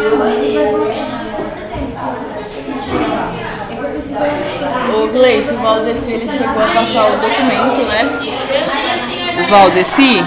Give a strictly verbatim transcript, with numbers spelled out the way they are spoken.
Ô Gleice, o Valdeci ele chegou a passar o documento, né? O Valdeci?